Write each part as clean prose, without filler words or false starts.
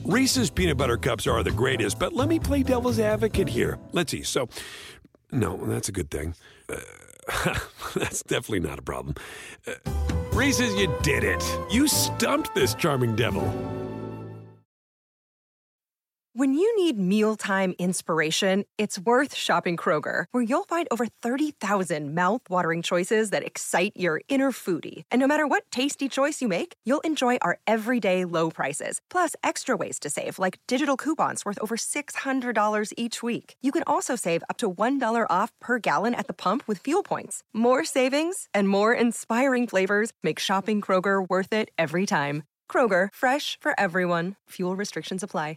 Reese's peanut butter cups are the greatest, but let me play devil's advocate here. Let's see. So, no, that's a good thing. That's definitely not a problem. Reese's, you did it. You stumped this charming devil. When you need mealtime inspiration, it's worth shopping Kroger, where you'll find over 30,000 mouth-watering choices that excite your inner foodie. And no matter what tasty choice you make, you'll enjoy our everyday low prices, plus extra ways to save, like digital coupons worth over $600 each week. You can also save up to $1 off per gallon at the pump with fuel points. More savings and more inspiring flavors make shopping Kroger worth it every time. Kroger, fresh for everyone. Fuel restrictions apply.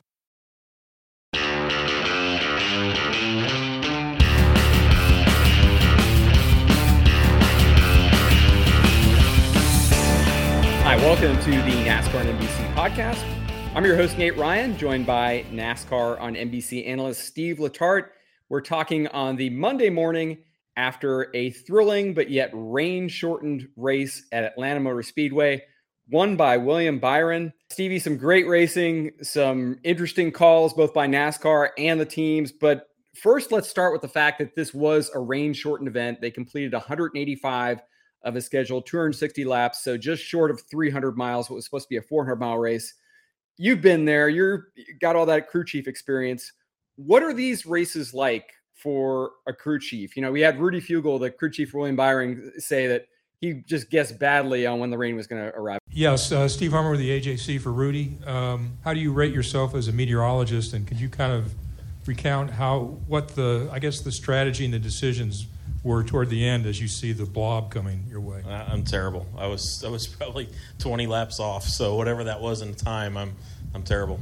Hi, welcome to the NASCAR on NBC podcast. I'm your host, Nate Ryan, joined by NASCAR on NBC analyst Steve Letarte. We're talking on the Monday morning after a thrilling but yet rain-shortened race at Atlanta Motor Speedway, won by William Byron. Stevie, some great racing, some interesting calls both by NASCAR and the teams. But first, let's start with the fact that this was a rain-shortened event. They completed 185 of a scheduled 260 laps, so just short of 300 miles, what was supposed to be a 400-mile race. You've been there. You got all that crew chief experience. What are these races like for a crew chief? You know, we had Rudy Fugle, the crew chief for William Byron, say that he just guessed badly on when the rain was going to arrive. Yes, Steve Hummer with the AJC for Rudy. How do you rate yourself as a meteorologist, and could you kind of recount what the strategy and the decisions were toward the end as you see the blob coming your way? I'm terrible. I was probably 20 laps off, so whatever that was in time, I'm terrible.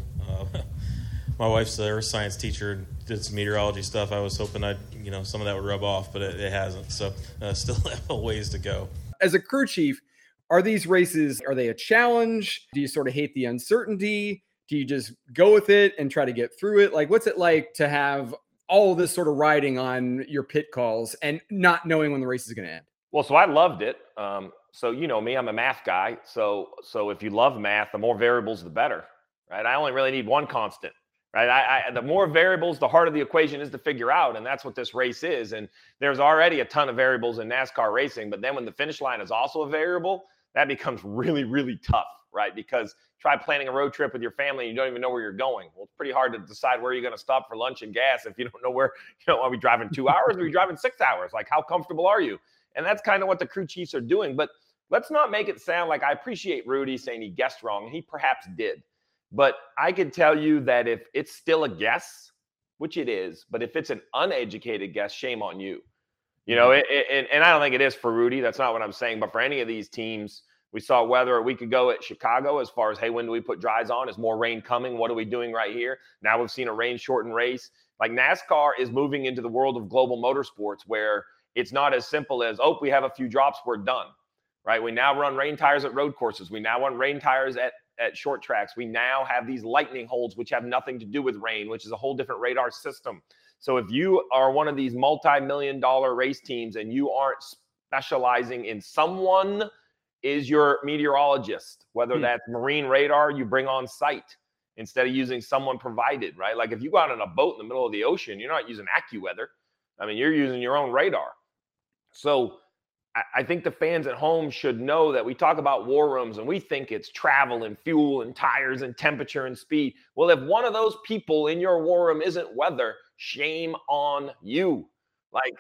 My wife's a earth science teacher and did some meteorology stuff. I was hoping some of that would rub off, but it hasn't. So still have a ways to go. As a crew chief, are these races, are they a challenge? Do you sort of hate the uncertainty? Do you just go with it and try to get through it? Like, what's it like to have all this sort of riding on your pit calls and not knowing when the race is going to end? Well, so I loved it. So you know me, I'm a math guy. So if you love math, the more variables, the better, right? I only really need one constant, right? The more variables, the harder the equation is to figure out, and that's what this race is. And there's already a ton of variables in NASCAR racing, but then when the finish line is also a variable, that becomes really, really tough, right? Because try planning a road trip with your family and you don't even know where you're going. Well, it's pretty hard to decide where you're going to stop for lunch and gas if you don't know where, are we driving 2 hours? Or are we driving 6 hours? Like, how comfortable are you? And that's kind of what the crew chiefs are doing. But let's not make it sound like, I appreciate Rudy saying he guessed wrong, and he perhaps did. But I can tell you that if it's still a guess, which it is, but if it's an uneducated guess, shame on you. And I don't think it is for Rudy. That's not what I'm saying. But for any of these teams, we saw weather a week ago at Chicago as far as, hey, when do we put dries on? Is more rain coming? What are we doing right here? Now we've seen a rain-shortened race. Like, NASCAR is moving into the world of global motorsports where it's not as simple as, we have a few drops, we're done, right? We now run rain tires at road courses. We now run rain tires at short tracks. We now have these lightning holds, which have nothing to do with rain, which is a whole different radar system. So if you are one of these multi-million-dollar race teams and you aren't specializing in someone is your meteorologist, whether that's marine radar you bring on site instead of using someone provided, right? Like, if you go out on a boat in the middle of the ocean, you're not using AccuWeather. I mean, you're using your own radar. So I think the fans at home should know that we talk about war rooms and we think it's travel and fuel and tires and temperature and speed. Well, if one of those people in your war room isn't weather, shame on you. Like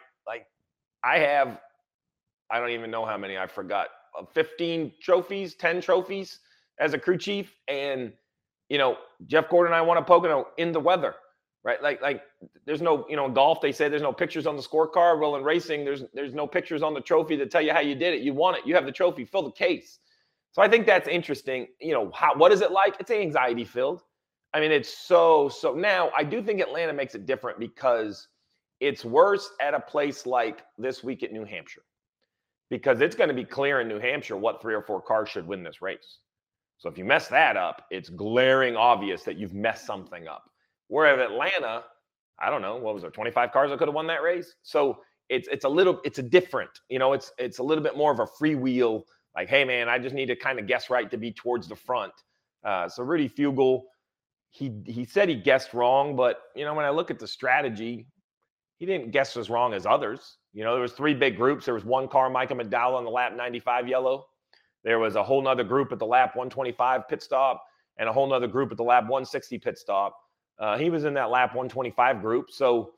I don't even know how many, I forgot. 15 trophies, 10 trophies as a crew chief. And, Jeff Gordon and I won a Pocono in the weather, right? Like there's no, golf, they say there's no pictures on the scorecard. Well, in racing, there's no pictures on the trophy that tell you how you did it. You won it. You have the trophy, fill the case. So I think that's interesting. What is it like? It's anxiety filled. I mean, it's so now I do think Atlanta makes it different because it's worse at a place like this week at New Hampshire. Because it's going to be clear in New Hampshire what 3 or 4 cars should win this race. So if you mess that up, it's glaring obvious that you've messed something up. Whereas Atlanta, I don't know, what was there, 25 cars that could have won that race? So it's a different, it's a little bit more of a freewheel. Like, hey man, I just need to kind of guess right to be towards the front. So Rudy Fugle, he said he guessed wrong, but when I look at the strategy, he didn't guess as wrong as others. There was 3 big groups. There was one car, Micah McDowell, on the lap 95 yellow. There was a whole nother group at the lap 125 pit stop, and a whole nother group at the lap 160 pit stop. He was in that lap 125 group. So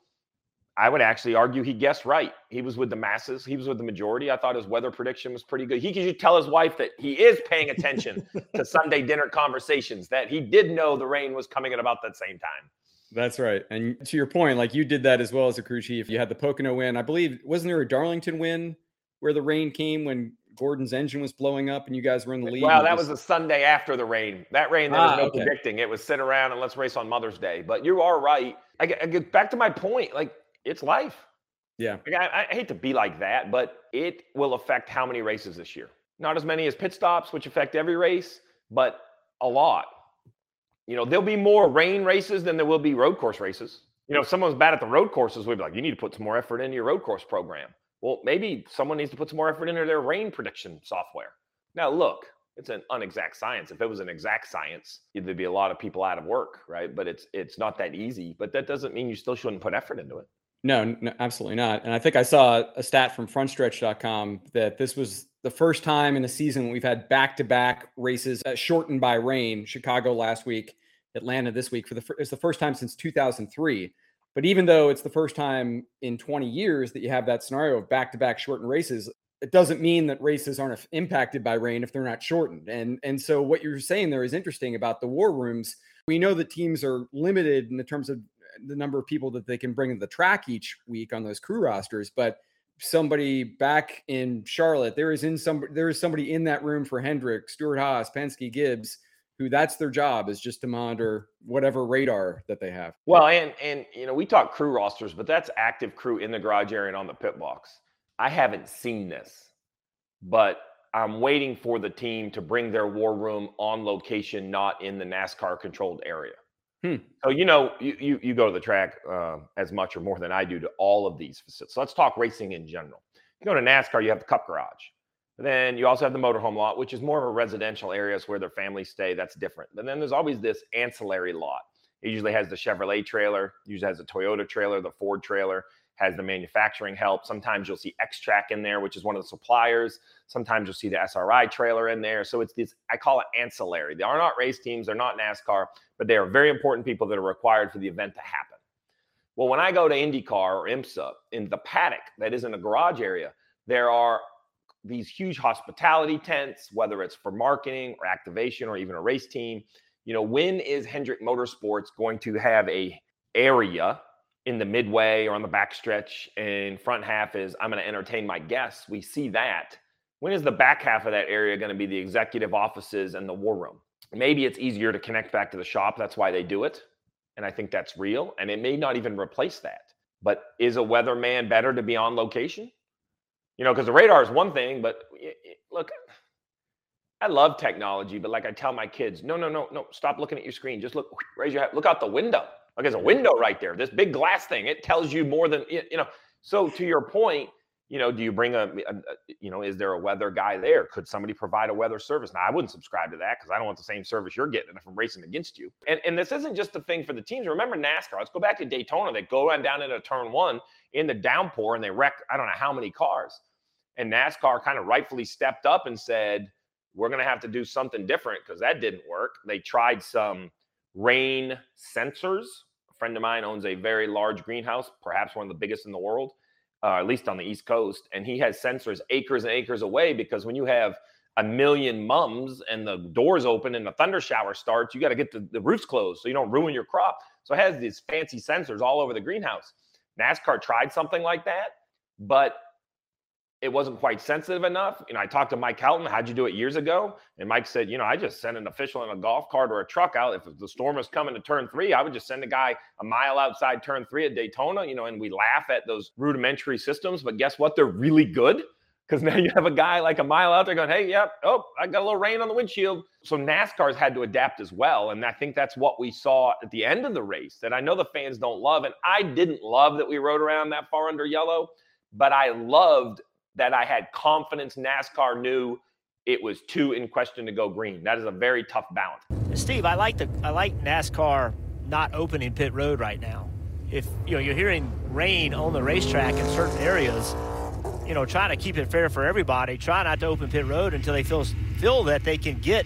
I would actually argue he guessed right. He was with the masses. He was with the majority. I thought his weather prediction was pretty good. He could tell his wife that he is paying attention to Sunday dinner conversations, that he did know the rain was coming at about that same time. That's right. And to your point, like, you did that as well as a crew chief. You had the Pocono win. I believe, wasn't there a Darlington win where the rain came when Gordon's engine was blowing up and you guys were in the lead? Well, that was the Sunday after the rain. That rain, there was no predicting. It was sit around and let's race on Mother's Day. But you are right. I get back to my point. Like, it's life. Yeah. Like, I hate to be like that, but it will affect how many races this year. Not as many as pit stops, which affect every race, but a lot. There'll be more rain races than there will be road course races. If someone's bad at the road courses, we'd be like, you need to put some more effort into your road course program. Well, maybe someone needs to put some more effort into their rain prediction software. Now, look, it's an unexact science. If it was an exact science, there'd be a lot of people out of work, right? But it's not that easy. But that doesn't mean you still shouldn't put effort into it. No, absolutely not. And I think I saw a stat from frontstretch.com that this was the first time in a season we've had back-to-back races shortened by rain. Chicago last week, Atlanta this week. It's the first time since 2003. But even though it's the first time in 20 years that you have that scenario of back-to-back shortened races, it doesn't mean that races aren't impacted by rain if they're not shortened. And so what you're saying there is interesting about the war rooms. We know that teams are limited in terms of the number of people that they can bring to the track each week on those crew rosters, but somebody back in Charlotte, there is somebody in that room for Hendrick, Stewart-Haas, Penske, Gibbs, who that's their job, is just to monitor whatever radar that they have. Well, and we talk crew rosters, but that's active crew in the garage area and on the pit box. I haven't seen this, but I'm waiting for the team to bring their war room on location, not in the NASCAR controlled area. So, you go to the track as much or more than I do to all of these facilities. So let's talk racing in general. You go to NASCAR, you have the Cup Garage. Then you also have the motorhome lot, which is more of a residential areas where their families stay. That's different. But then there's always this ancillary lot. It usually has the Chevrolet trailer, usually has the Toyota trailer, the Ford trailer, has the manufacturing help. Sometimes you'll see X-Track in there, which is one of the suppliers. Sometimes you'll see the SRI trailer in there. So it's this, I call it ancillary. They are not race teams. They're not NASCAR, but they are very important people that are required for the event to happen. Well, when I go to IndyCar or IMSA, in the paddock that is in a garage area, there are these huge hospitality tents, whether it's for marketing or activation or even a race team. When is Hendrick Motorsports going to have a area in the midway or on the backstretch, and front half is I'm going to entertain my guests? We see that. When is the back half of that area going to be the executive offices and the war room? Maybe it's easier to connect back to the shop. That's why they do it. And I think that's real. And it may not even replace that. But is a weatherman better to be on location? Because the radar is one thing, but look, I love technology, but like I tell my kids, no, stop looking at your screen. Just raise your head, look out the window. Like, there's a window right there. This big glass thing, it tells you more than, So to your point, do you bring is there a weather guy there? Could somebody provide a weather service? Now, I wouldn't subscribe to that because I don't want the same service you're getting if I'm racing against you. And this isn't just a thing for the teams. Remember NASCAR. Let's go back to Daytona. They go down into turn 1 in the downpour and they wreck, I don't know how many cars. And NASCAR kind of rightfully stepped up and said, we're going to have to do something different because that didn't work. They tried some rain sensors. A friend of mine owns a very large greenhouse, perhaps one of the biggest in the world, at least on the East Coast. And he has sensors acres and acres away because when you have a million mums and the doors open and the thunder shower starts, you got to get the roofs closed so you don't ruin your crop. So it has these fancy sensors all over the greenhouse. NASCAR tried something like that, but it wasn't quite sensitive enough. I talked to Mike Helton. How'd you do it years ago? And Mike said, I just sent an official in a golf cart or a truck out. If the storm was coming to turn 3, I would just send a guy a mile outside turn 3 at Daytona, and we laugh at those rudimentary systems. But guess what? They're really good because now you have a guy like a mile out there going, hey, yep, I got a little rain on the windshield. So NASCAR's had to adapt as well. And I think that's what we saw at the end of the race that I know the fans don't love. And I didn't love that we rode around that far under yellow, but I loved that I had confidence NASCAR knew it was too in question to go green. That is a very tough balance. Steve, I like NASCAR not opening pit road right now. If you're hearing rain on the racetrack in certain areas, trying to keep it fair for everybody, try not to open pit road until they feel that they can get,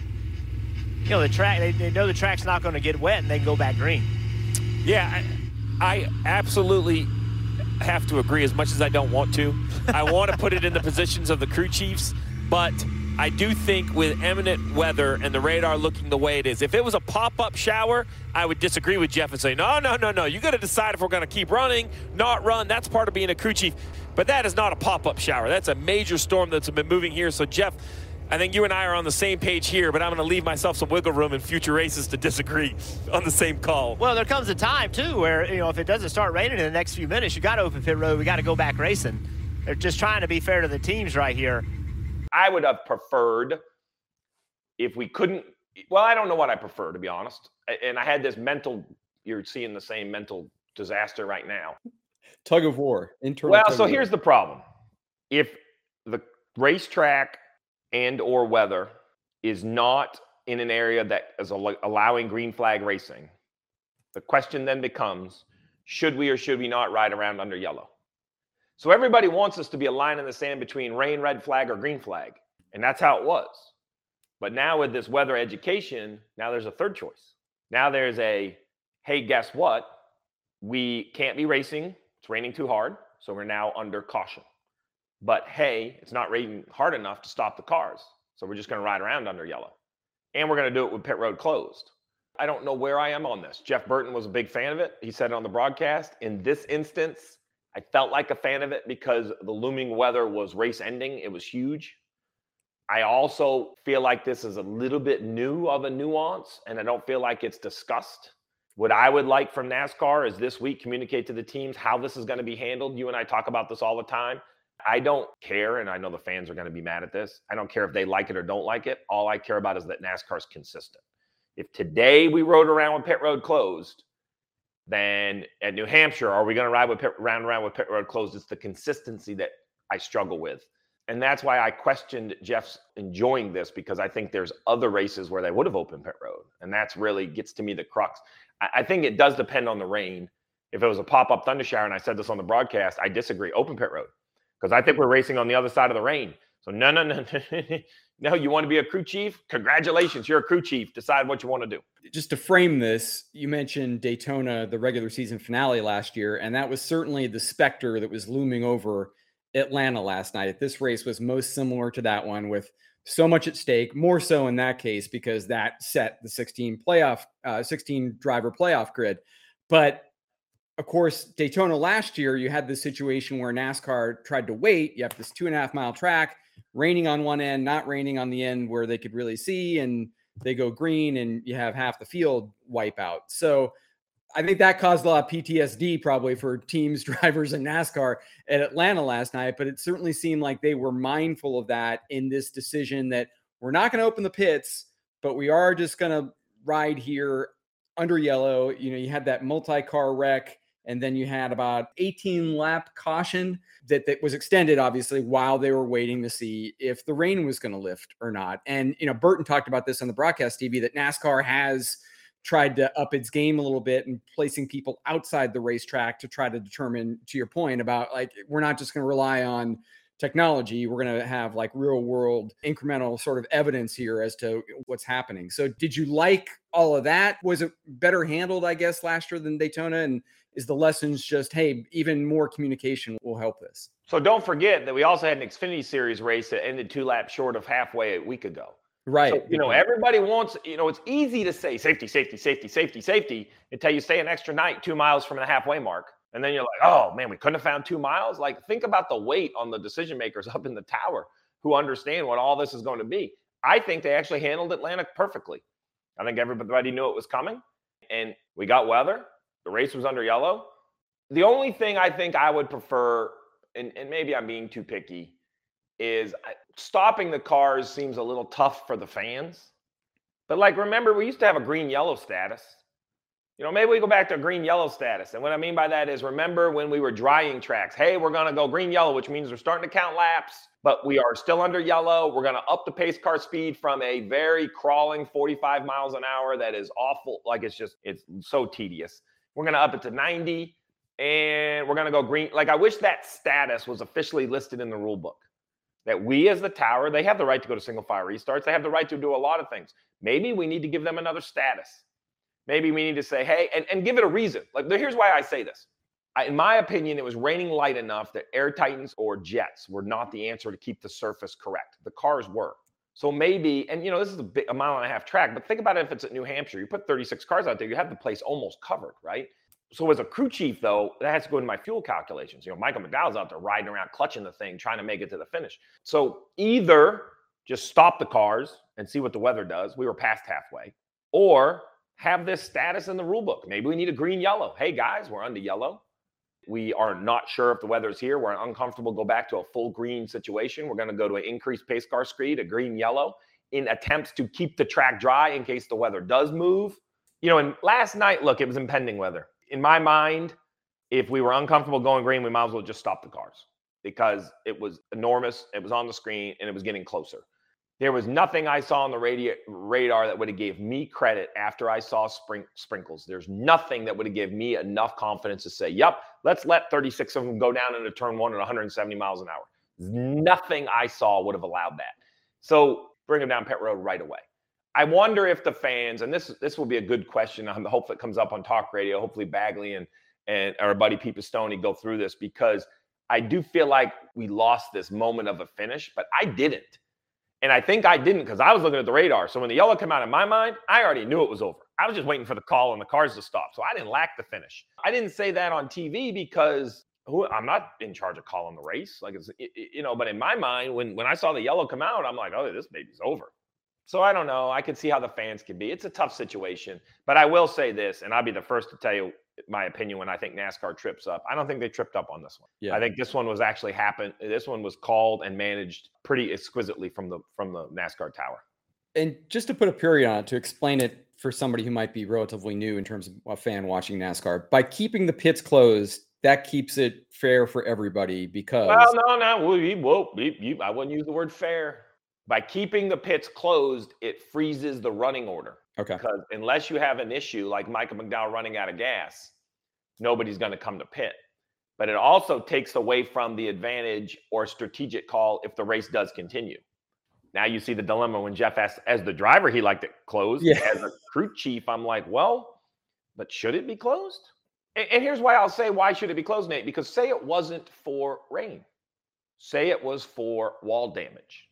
the track. They know the track's not going to get wet and they can go back green. Yeah, I absolutely have to agree as much as I don't want to. I want to put it in the positions of the crew chiefs, but I do think with imminent weather and the radar looking the way it is, if it was a pop-up shower, I would disagree with Jeff and say, no. You got to decide if we're going to keep running, not run. That's part of being a crew chief. But that is not a pop-up shower. That's a major storm that's been moving here. So, Jeff, I think you and I are on the same page here, but I'm going to leave myself some wiggle room in future races to disagree on the same call. Well, there comes a time, too, where, if it doesn't start raining in the next few minutes, you got to open pit road. We got to go back racing. They're just trying to be fair to the teams right here. I would have preferred if we couldn't. Well, I don't know what I prefer, to be honest. And I had this you're seeing the same mental disaster right now. Tug of war. Well, so here's the problem. If the racetrack and or weather is not in an area that is allowing green flag racing, the question then becomes, should we or should we not ride around under yellow? So everybody wants us to be a line in the sand between rain, red flag, or green flag. And that's how it was. But now with this weather education, now there's a third choice. Now there's hey, guess what? We can't be racing. It's raining too hard. So we're now under caution. But hey, it's not raining hard enough to stop the cars. So we're just going to ride around under yellow. And we're going to do it with pit road closed. I don't know where I am on this. Jeff Burton was a big fan of it. He said it on the broadcast. In this instance, I felt like a fan of it because the looming weather was race ending. It was huge. I also feel like this is a little bit new of a nuance, and I don't feel like it's discussed. What I would like from NASCAR is this week communicate to the teams how this is going to be handled. You and I talk about this all the time. I don't care, and I know the fans are going to be mad at this. I don't care if they like it or don't like it. All I care about is that NASCAR is consistent. If today we rode around with pit road closed, then at New Hampshire, are we going to ride around with pit road closed? It's the consistency that I struggle with. And that's why I questioned Jeff's enjoying this, because I think there's other races where they would have opened pit road. And that's really gets to me the crux. I think it does depend on the rain. If it was a pop-up thunder shower, and I said this on the broadcast, I disagree. Open pit road. Because I think we're racing on the other side of the rain. So no. No, you want to be a crew chief? Congratulations, you're a crew chief. Decide what you want to do. Just to frame this, you mentioned Daytona, the regular season finale last year, and that was certainly the specter that was looming over Atlanta last night. This race was most similar to that one, with so much at stake, more so in that case because that set the 16 driver playoff grid. But of course, Daytona last year, you had this situation where NASCAR tried to wait. You have this 2.5 mile track, raining on one end, not raining on the end where they could really see, and they go green and you have half the field wipe out. So I think that caused a lot of PTSD probably for teams, drivers, and NASCAR at Atlanta last night. But it certainly seemed like they were mindful of that in this decision that we're not going to open the pits, but we are just going to ride here under yellow. You had that multi-car wreck, and then you had about 18 lap caution that was extended, obviously, while they were waiting to see if the rain was going to lift or not. And, Burton talked about this on the broadcast TV, that NASCAR has tried to up its game a little bit and placing people outside the racetrack to try to determine, to your point about, like, we're not just going to rely on technology. We're going to have like real world incremental sort of evidence here as to what's happening. So did you like all of that? Was it better handled, I guess, last year than Daytona? And is the lessons just, hey, even more communication will help this? So don't forget that we also had an Xfinity Series race that ended 2 laps short of halfway a week ago. Right. So, everybody wants, it's easy to say safety, safety, safety, safety, safety until you stay an extra night 2 miles from the halfway mark. And then you're like, oh, man, we couldn't have found 2 miles. Like, think about the weight on the decision makers up in the tower who understand what all this is going to be. I think they actually handled Atlanta perfectly. I think everybody knew it was coming. And we got weather. The race was under yellow. The only thing I think I would prefer, and maybe I'm being too picky, is stopping the cars seems a little tough for the fans. But, like, remember, we used to have a green-yellow status. Maybe we go back to green-yellow status. And what I mean by that is, remember when we were drying tracks, hey, we're going to go green-yellow, which means we're starting to count laps, but we are still under yellow. We're going to up the pace car speed from a very crawling 45 miles an hour that is awful. Like, it's so tedious. We're going to up it to 90, and we're going to go green. Like, I wish that status was officially listed in the rule book. That we as the tower, they have the right to go to single file restarts. They have the right to do a lot of things. Maybe we need to give them another status. Maybe we need to say, hey, and give it a reason. Like, here's why I say this. In my opinion, it was raining light enough that Air Titans or jets were not the answer to keep the surface correct. The cars were. So maybe, and this is a mile-and-a-half track, but think about it if it's at New Hampshire. You put 36 cars out there, you have the place almost covered, right? So as a crew chief, though, that has to go into my fuel calculations. Michael McDowell's out there riding around, clutching the thing, trying to make it to the finish. So either just stop the cars and see what the weather does. We were past halfway. Or have this status in the rule book. Maybe we need a green-yellow. Hey, guys, we're under yellow. We are not sure if the weather's here. We're uncomfortable. Go back to a full green situation. We're going to go to an increased pace car speed, a green-yellow, in attempts to keep the track dry in case the weather does move. And last night, look, it was impending weather. In my mind, if we were uncomfortable going green, we might as well just stop the cars because it was enormous. It was on the screen, and it was getting closer. There was nothing I saw on the radar that would have gave me credit after I saw sprinkles. There's nothing that would have given me enough confidence to say, yep, let's let 36 of them go down into turn one at 170 miles an hour. Nothing I saw would have allowed that. So bring them down pit road right away. I wonder if the fans, and this will be a good question. I hope it comes up on talk radio. Hopefully Bagley and our buddy Pete Pistone go through this, because I do feel like we lost this moment of a finish, but I didn't. And I think I didn't because I was looking at the radar. So when the yellow came out in my mind, I already knew it was over. I was just waiting for the call and the cars to stop. So I didn't lack the finish. I didn't say that on TV because I'm not in charge of calling the race. Like, but in my mind, when I saw the yellow come out, I'm like, oh, this baby's over. So I don't know. I could see how the fans could be. It's a tough situation. But I will say this, and I'll be the first to tell you my opinion when I think NASCAR trips up. I don't think they tripped up on this one. Yeah. I think this one was actually happened. This one was called and managed pretty exquisitely from the NASCAR tower. And just to put a period on it, to explain it for somebody who might be relatively new in terms of a fan watching NASCAR, by keeping the pits closed, that keeps it fair for everybody because... Well, no. I wouldn't use the word fair. By keeping the pits closed, it freezes the running order. Okay. Because unless you have an issue like Michael McDowell running out of gas, nobody's going to come to pit. But it also takes away from the advantage or strategic call if the race does continue. Now you see the dilemma when Jeff asked, as the driver, he liked it closed. Yeah. As a crew chief, I'm like, well, but should it be closed? And here's why I'll say, why should it be closed, Nate? Because say it wasn't for rain. Say it was for wall damage.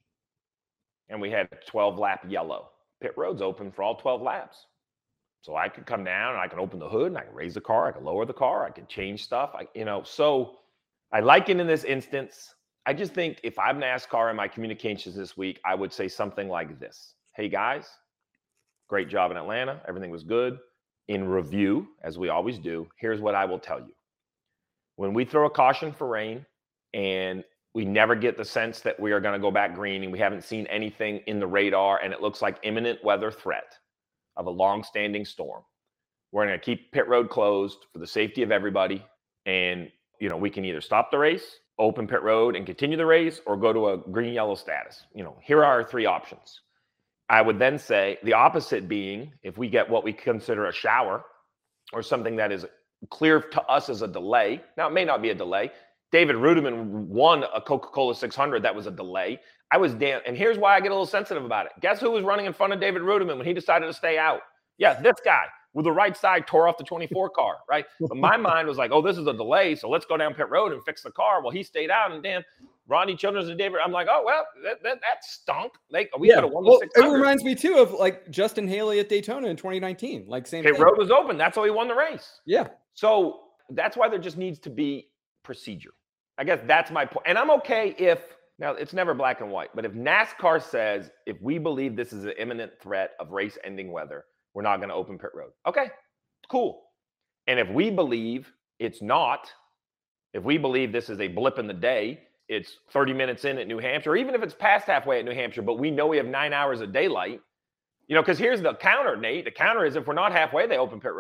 And we had 12-lap yellow. Pit road's open for all 12 laps. So I could come down and I can open the hood and I can raise the car. I can lower the car. I can change stuff. So I like it in this instance. I just think if I'm NASCAR in my communications this week, I would say something like this. Hey, guys, great job in Atlanta. Everything was good. In review, as we always do, here's what I will tell you. When we throw a caution for rain and we never get the sense that we are going to go back green and we haven't seen anything in the radar and it looks like imminent weather threat of a long-standing storm, we're going to keep pit road closed for the safety of everybody. And, we can either stop the race, open pit road and continue the race, or go to a green-yellow status. Here are our three options. I would then say the opposite being, if we get what we consider a shower or something that is clear to us as a delay. Now, it may not be a delay. David Rudiman won a Coca-Cola 600. That was a delay. And here's why I get a little sensitive about it. Guess who was running in front of David Rudiman when he decided to stay out? Yeah, this guy with the right side tore off the 24 car, right? But my mind was like, oh, this is a delay, so let's go down pit road and fix the car. Well, he stayed out, and damn, Ronnie Childress and David, I'm like, oh, well, that stunk. We could have won the 600. It reminds me, too, of like Justin Haley at Daytona in 2019. Like, same pit thing. Road was open. That's how he won the race. Yeah. So that's why there just needs to be procedure. I guess that's my point. And I'm okay now it's never black and white, but if NASCAR says, if we believe this is an imminent threat of race-ending weather, we're not going to open pit road. Okay, cool. And if we believe it's not, if we believe this is a blip in the day, it's 30 minutes in at New Hampshire, or even if it's past halfway at New Hampshire, but we know we have 9 hours of daylight, because here's the counter, Nate. The counter is if we're not halfway, they open pit road.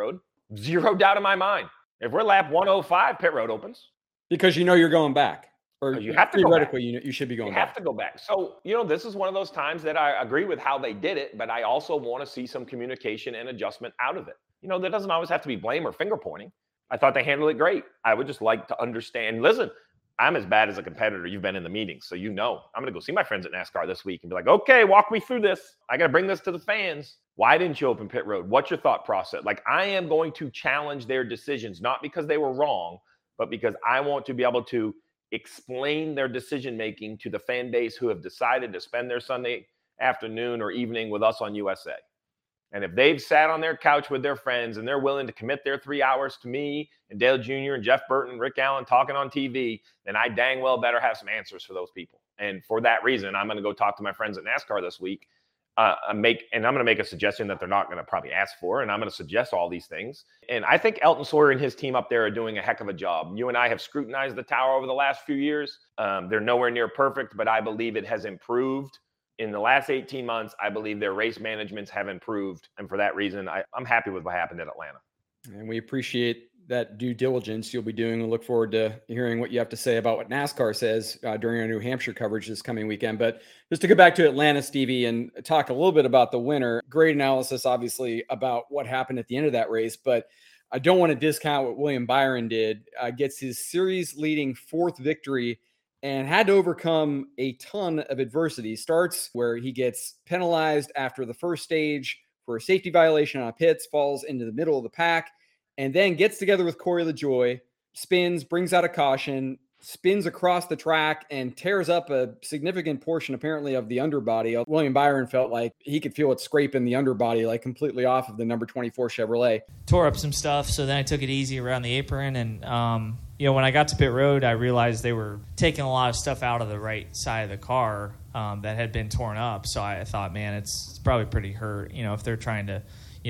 Zero doubt in my mind. If we're lap 105, pit road opens. Because you're going back. Or you have to go back. You should be going back. You have to go back. So, this is one of those times that I agree with how they did it, but I also want to see some communication and adjustment out of it. There doesn't always have to be blame or finger pointing. I thought they handled it great. I would just like to understand. Listen, I'm as bad as a competitor. You've been in the meetings, so I'm going to go see my friends at NASCAR this week and be like, okay, walk me through this. I got to bring this to the fans. Why didn't you open pit road? What's your thought process? Like, I am going to challenge their decisions, not because they were wrong, but because I want to be able to explain their decision-making to the fan base who have decided to spend their Sunday afternoon or evening with us on USA. And if they've sat on their couch with their friends and they're willing to commit their 3 hours to me and Dale Jr. and Jeff Burton, Rick Allen talking on TV, then I dang well better have some answers for those people. And for that reason, I'm going to go talk to my friends at NASCAR this week. I'm going to make a suggestion that they're not going to probably ask for, and I'm going to suggest all these things. And I think Elton Sawyer and his team up there are doing a heck of a job. You and I have scrutinized the tower over the last few years. They're nowhere near perfect, but I believe it has improved. In the last 18 months, I believe their race managements have improved. And for that reason, I'm happy with what happened at Atlanta. And we appreciate that due diligence you'll be doing. We look forward to hearing what you have to say about what NASCAR says during our New Hampshire coverage this coming weekend. But just to go back to Atlanta, Stevie, and talk a little bit about the winner. Great analysis, obviously, about what happened at the end of that race. But I don't want to discount what William Byron did. Gets his series-leading 4th victory and had to overcome a ton of adversity. Starts where he gets penalized after the first stage for a safety violation on pits, falls into the middle of the pack, and then gets together with Corey LaJoie, spins, brings out a caution, spins across the track, and tears up a significant portion, apparently, of the underbody. William Byron felt like he could feel it scraping the underbody, like completely off of the number 24 Chevrolet. Tore up some stuff, so then I took it easy around the apron. And, when I got to pit road, I realized they were taking a lot of stuff out of the right side of the car that had been torn up. So I thought, man, it's probably pretty hurt, if they're trying to,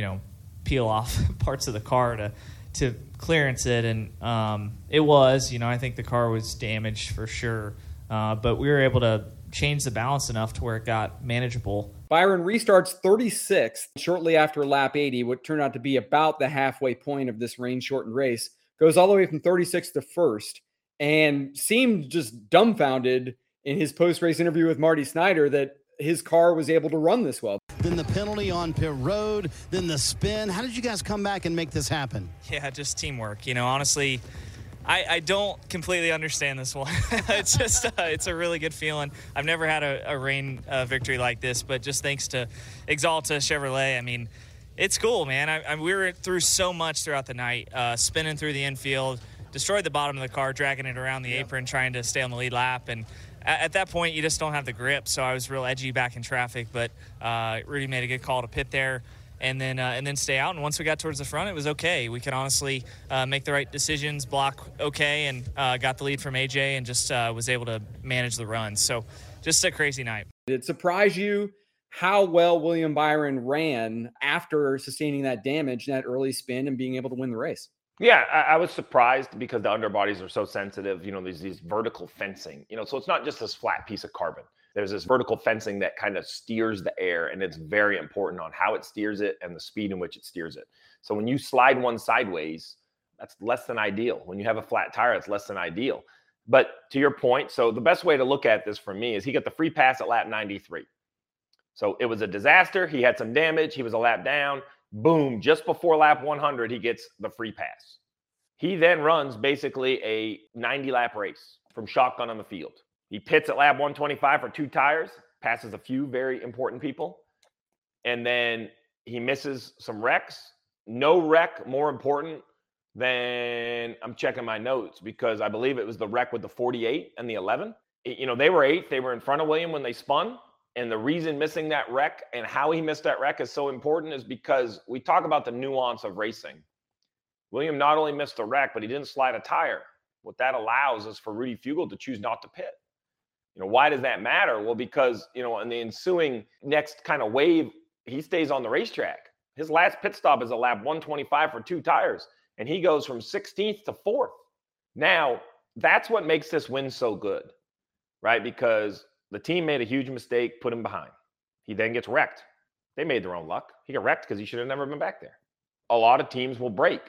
peel off parts of the car to clearance it. And it was, I think the car was damaged for sure. But we were able to change the balance enough to where it got manageable. Byron restarts 36th shortly after lap 80, what turned out to be about the halfway point of this rain-shortened race. Goes all the way from 36th to 1st and seemed just dumbfounded in his post-race interview with Marty Snyder that his car was able to run this well. Then the penalty on pit road, then the spin. How did you guys come back and make this happen? Yeah, just teamwork. Honestly, I don't completely understand this one. It's just, it's a really good feeling. I've never had a rain victory like this, but just thanks to Exalta Chevrolet, I mean, it's cool, man. We were through so much throughout the night, spinning through the infield, destroyed the bottom of the car, dragging it around the apron, trying to stay on the lead lap. And at that point, you just don't have the grip, so I was real edgy back in traffic. But Rudy made a good call to pit there and then stay out. And once we got towards the front, it was okay. We could honestly make the right decisions, block okay, and got the lead from AJ and just was able to manage the run. So just a crazy night. Did it surprise you how well William Byron ran after sustaining that damage in that early spin and being able to win the race? Yeah, I was surprised because the underbodies are so sensitive. There's these vertical fencing, so it's not just this flat piece of carbon. There's this vertical fencing that kind of steers the air, and it's very important on how it steers it and the speed in which it steers it. So when you slide one sideways, that's less than ideal. When you have a flat tire, it's less than ideal. But to your point, so the best way to look at this for me is he got the free pass at lap 93. So it was a disaster. He had some damage. He was a lap down. Boom, just before lap 100, he gets the free pass. He then runs basically a 90-lap race from shotgun on the field. He pits at lap 125 for 2 tires, passes a few very important people, and then he misses some wrecks. No wreck more important than, I'm checking my notes, because I believe it was the wreck with the 48 and the 11. They were 8th. They were in front of William when they spun. And the reason missing that wreck and how he missed that wreck is so important is because we talk about the nuance of racing. William not only missed the wreck, but he didn't slide a tire. What that allows is for Rudy Fugle to choose not to pit. Why does that matter? Well, because, in the ensuing next kind of wave, he stays on the racetrack. His last pit stop is a lap 125 for 2 tires, and he goes from 16th to 4th. Now, that's what makes this win so good, right? Because the team made a huge mistake, put him behind. He then gets wrecked. They made their own luck. He got wrecked because he should have never been back there. a lot of teams will break.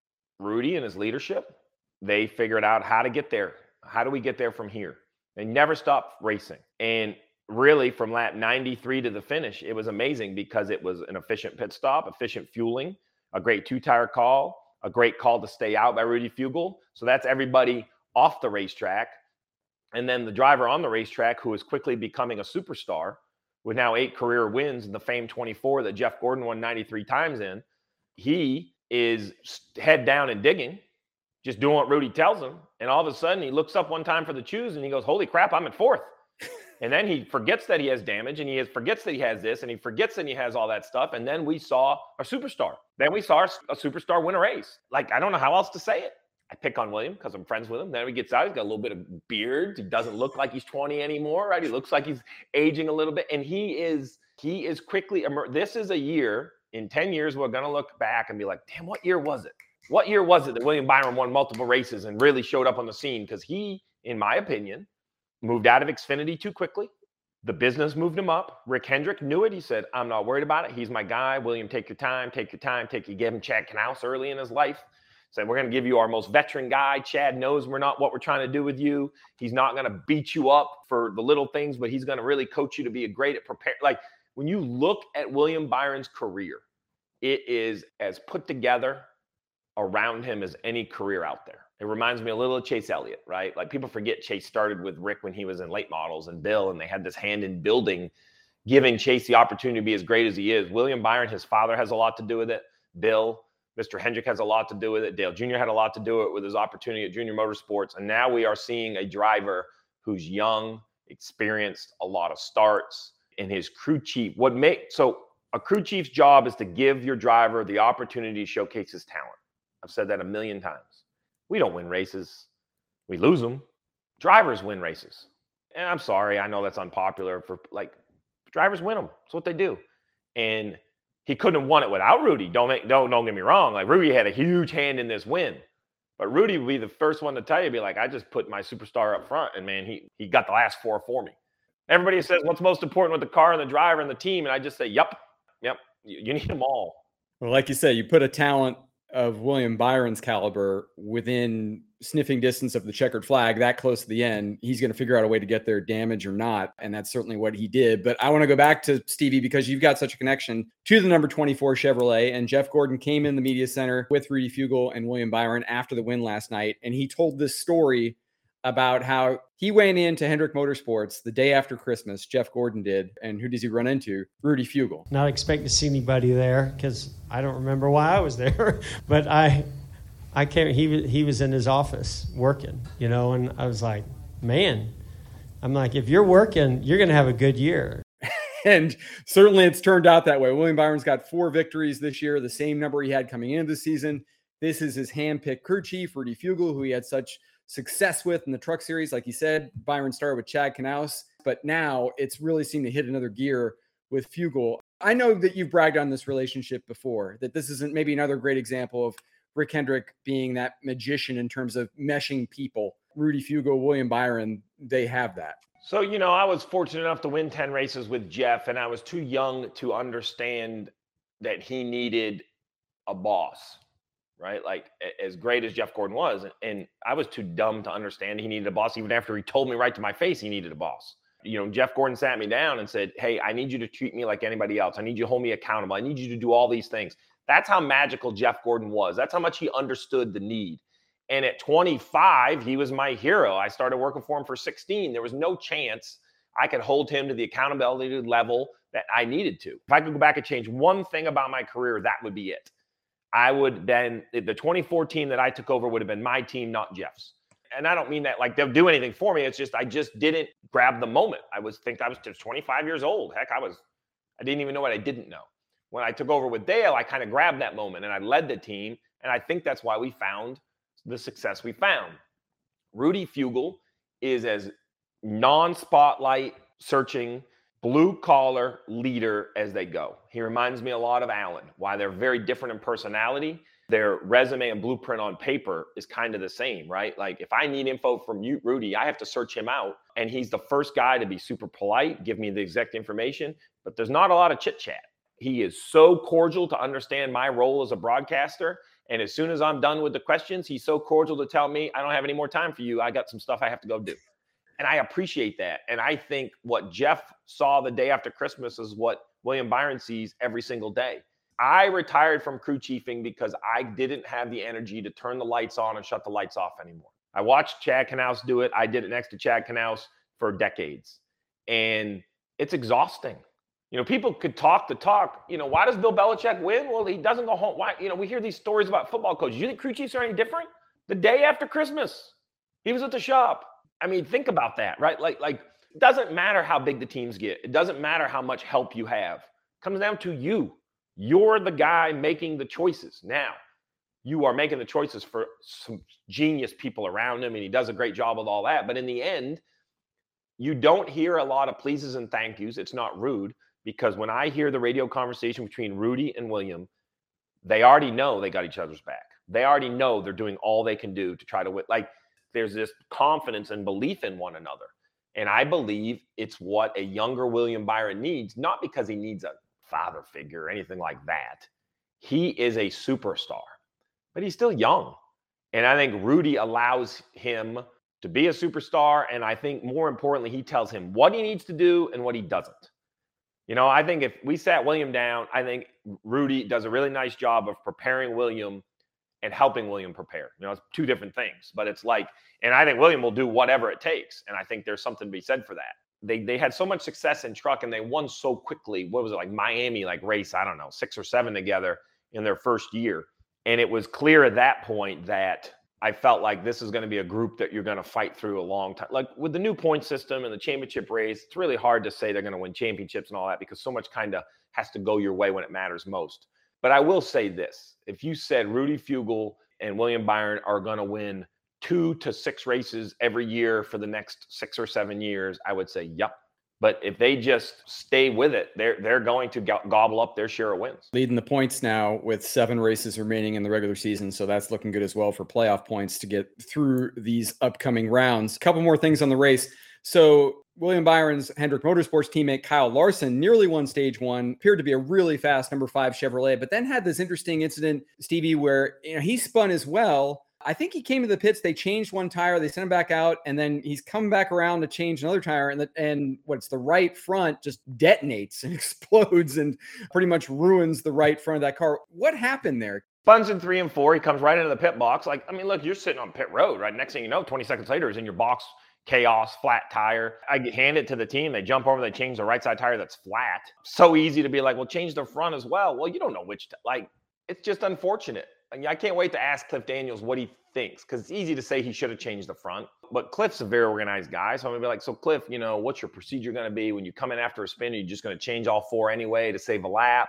Rudy and his leadership, they figured out how to get there. How do we get there from here? They never stopped racing. And really, from lap 93 to the finish, it was amazing because it was an efficient pit stop, efficient fueling, a great two-tire call, a great call to stay out by Rudy Fugle. So that's everybody off the racetrack. And then the driver on the racetrack, who is quickly becoming a superstar with now 8 career wins in the Fame 24 that Jeff Gordon won 93 times in, he is head down and digging, just doing what Rudy tells him. And all of a sudden, he looks up one time for the choose and he goes, holy crap, I'm at 4th. And then he forgets that he has damage, and he forgets that he has this, and he forgets that he has all that stuff. And then we saw a superstar. Then we saw a superstar win a race. Like, I don't know how else to say it. I pick on William because I'm friends with him. Then he gets out, he's got a little bit of beard. He doesn't look like he's 20 anymore, right? He looks like he's aging a little bit. And he is quickly this is a year, in 10 years, we're going to look back and be like, damn, what year was it? What year was it that William Byron won multiple races and really showed up on the scene? Because he, in my opinion, moved out of Xfinity too quickly. The business moved him up. Rick Hendrick knew it. He said, I'm not worried about it. He's my guy. William, take your time. He gave him Chad Knaus early in his life. Said, we're going to give you our most veteran guy. Chad knows what we're trying to do with you. He's not going to beat you up for the little things, but he's going to really coach you to be a great at prepare. Like, when you look at William Byron's career, it is as put together around him as any career out there. It reminds me a little of Chase Elliott, right? Like, people forget Chase started with Rick when he was in late models and Bill, and they had this hand in building, giving Chase the opportunity to be as great as he is. William Byron, his father, has a lot to do with it. Bill, Mr. Hendrick has a lot to do with it. Dale Jr. had a lot to do it with his opportunity at Junior Motorsports. And now we are seeing a driver who's young, experienced, a lot of starts, and his crew chief. So a crew chief's job is to give your driver the opportunity to showcase his talent. I've said that a million times. We don't win races. We lose them. Drivers win races. And I'm sorry, I know that's unpopular drivers win them. That's what they do. And he couldn't have won it without Rudy. Don't get me wrong. Like, Rudy had a huge hand in this win. But Rudy would be the first one to tell you, be like, I just put my superstar up front, and man, he got the last 4 for me. Everybody says, what's most important with the car and the driver and the team? And I just say, yep. You need them all. Well, like you said, you put a talent of William Byron's caliber within sniffing distance of the checkered flag, that close to the end, he's going to figure out a way to get there, damage or not. And that's certainly what he did. But I want to go back to Stevie, because you've got such a connection to the number 24 Chevrolet. And Jeff Gordon came in the media center with Rudy Fugle and William Byron after the win last night. And he told this story about how he went into Hendrick Motorsports the day after Christmas. Jeff Gordon did. And who does he run into? Rudy Fugle. Not expect to see anybody there, because I don't remember why I was there. But I can't. He was in his office working, and I was like, man, I'm like, if you're working, you're going to have a good year. And certainly it's turned out that way. William Byron's got 4 victories this year, the same number he had coming into the season. This is his hand-picked crew chief, Rudy Fugle, who he had such success with in the Truck Series. Like he said, Byron started with Chad Knaus, but now it's really seemed to hit another gear with Fugle. I know that you've bragged on this relationship before, that this isn't maybe another great example of Rick Hendrick being that magician in terms of meshing people. Rudy Fugle, William Byron, they have that. So, I was fortunate enough to win 10 races with Jeff, and I was too young to understand that he needed a boss, right? Like, as great as Jeff Gordon was, and I was too dumb to understand he needed a boss, even after he told me right to my face he needed a boss. Jeff Gordon sat me down and said, hey, I need you to treat me like anybody else. I need you to hold me accountable. I need you to do all these things. That's how magical Jeff Gordon was. That's how much he understood the need. And at 25, he was my hero. I started working for him for 16. There was no chance I could hold him to the accountability level that I needed to. If I could go back and change one thing about my career, that would be it. The 2014 that I took over would have been my team, not Jeff's. And I don't mean that like they'll do anything for me. It's just I just didn't grab the moment. I was just 25 years old. Heck, I didn't even know what I didn't know. When I took over with Dale, I kind of grabbed that moment and I led the team. And I think that's why we found the success we found. Rudy Fugle is as non-spotlight searching, blue-collar leader as they go. He reminds me a lot of Alan. Why they're very different in personality, their resume and blueprint on paper is kind of the same, right? Like, if I need info from you, Rudy, I have to search him out. And he's the first guy to be super polite, give me the exact information. But there's not a lot of chit-chat. He is so cordial to understand my role as a broadcaster. And as soon as I'm done with the questions, he's so cordial to tell me, I don't have any more time for you. I got some stuff I have to go do. And I appreciate that. And I think what Jeff saw the day after Christmas is what William Byron sees every single day. I retired from crew chiefing because I didn't have the energy to turn the lights on and shut the lights off anymore. I watched Chad Knaus do it. I did it next to Chad Knaus for decades. And it's exhausting. You know, people could talk the talk. You know, why does Bill Belichick win? Well, he doesn't go home. Why? You know, we hear these stories about football coaches. You think crew chiefs are any different? The day after Christmas, he was at the shop. I mean, think about that, right? Like it doesn't matter how big the teams get. It doesn't matter how much help you have. It comes down to you. You're the guy making the choices. Now, you are making the choices for some genius people around him, and he does a great job with all that. But in the end, you don't hear a lot of pleases and thank yous. It's not rude, because when I hear the radio conversation between Rudy and William, they already know they got each other's back. They already know they're doing all they can do to try to win. Like, there's this confidence and belief in one another. And I believe it's what a younger William Byron needs, not because he needs a father figure or anything like that. He is a superstar, but he's still young. And I think Rudy allows him to be a superstar. And I think more importantly, he tells him what he needs to do and what he doesn't. You know, I think if we sat William down, I think Rudy does a really nice job of preparing William and helping William prepare. You know, it's two different things, but it's like, and I think William will do whatever it takes. And I think there's something to be said for that. They had so much success in truck and they won so quickly. What was it, like Miami, like race, I don't know, 6 or 7 together in their first year. And it was clear at that point that I felt like this is going to be a group that you're going to fight through a long time. Like with the new point system and the championship race, it's really hard to say they're going to win championships and all that, because so much kind of has to go your way when it matters most. But I will say this. If you said Rudy Fugle and William Byron are going to win 2 to 6 races every year for the next 6 or 7 years, I would say, yep. But if they just stay with it, they're going to gobble up their share of wins. Leading the points now with 7 races remaining in the regular season. So that's looking good as well for playoff points to get through these upcoming rounds. A couple more things on the race. So William Byron's Hendrick Motorsports teammate Kyle Larson nearly won stage 1, appeared to be a really fast number 5 Chevrolet, but then had this interesting incident, Stevie, where he spun as well. I think he came to the pits, they changed one tire, they sent him back out, and then he's coming back around to change another tire, and what's the right front just detonates and explodes and pretty much ruins the right front of that car. What happened there? Spuns in 3 and 4, he comes right into the pit box. Like, I mean, look, you're sitting on pit road, right? Next thing you know, 20 seconds later, he's in your box. Chaos, flat tire. I hand it to the team. They jump over, they change the right side tire that's flat. So easy to be like, well, change the front as well. Well, you don't know which, it's just unfortunate. I can't wait to ask Cliff Daniels what he thinks, because it's easy to say he should have changed the front. But Cliff's a very organized guy. So I'm going to be like, so Cliff, you know, what's your procedure going to be when you come in after a spin? Are you just going to change all 4 anyway to save a lap